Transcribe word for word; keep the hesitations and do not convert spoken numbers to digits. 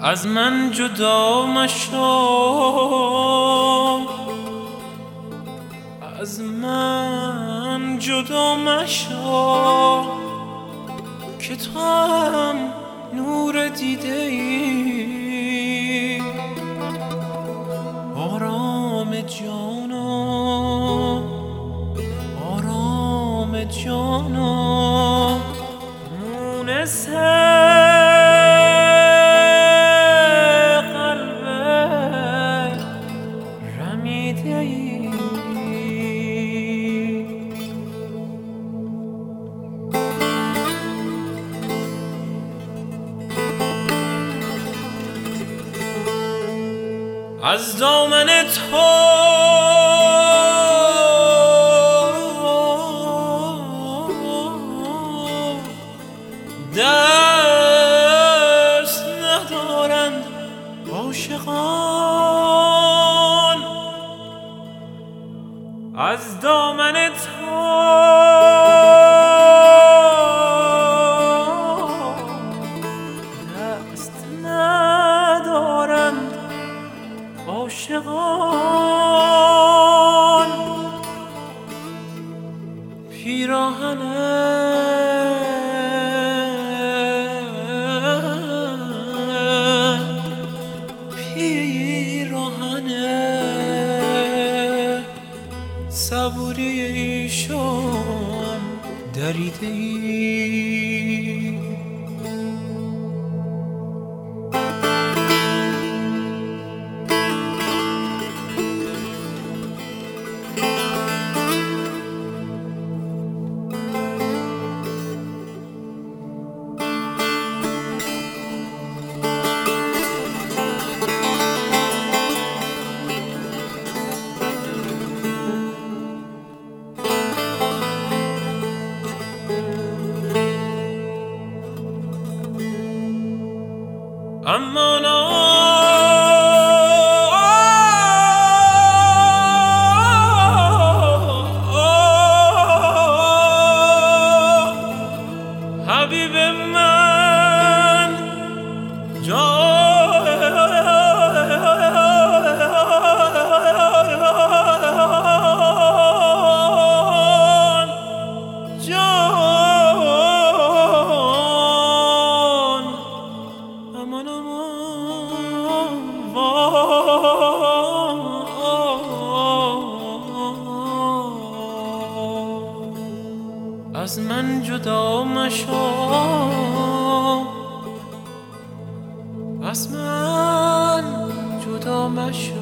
از من جدا مشو، از من جدا مشو که تو هم نور دیده ای. آرام جانا، آرام جانا، مونس قلب رمیده ای. از دامن تو دست ندارند عاشقان، از دامن تو دست ندارند عاشقان. پیراهن پیراهن صبوری ایشان دریده ای. اما حبیب من جان جان امان امان. از من جدا مشو، از من جدا مشو.